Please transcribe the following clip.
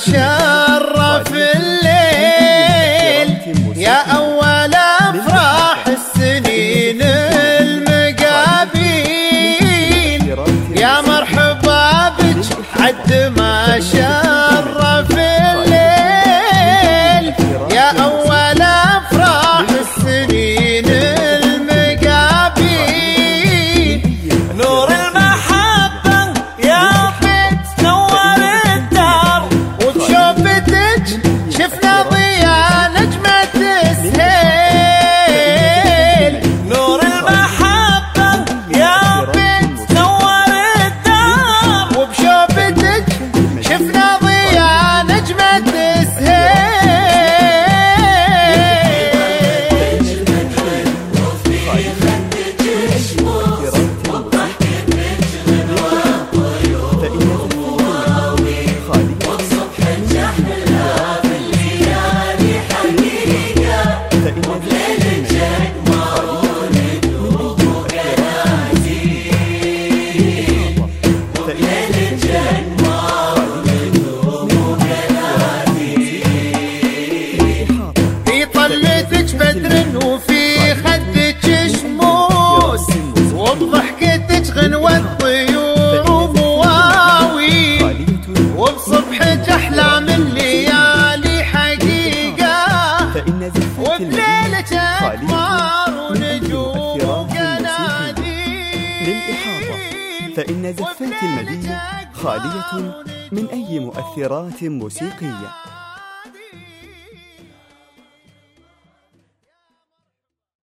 شرف الليل يا أول أفراح السنين المقابيل، يا مرحبا بك عد ما شرف الليل يا أول أفراح السنين المقابيل. نور المحبة يا بيت نور الدار، وبشوفتك شفنا ضياء نجمة السهيل. نور المحبة يا بيت نور الدار، وبشوفتك شفنا ضياء نجمة السهيل. بدر وفي خدك شموس، وبضحكتك غنوة طيور ومواويل، وبصبحك أحلام الليالي حقيقة، وبليلك أقمار ونجوم وقناديل. فإن زفات المدينة خالية من أي مؤثرات موسيقية.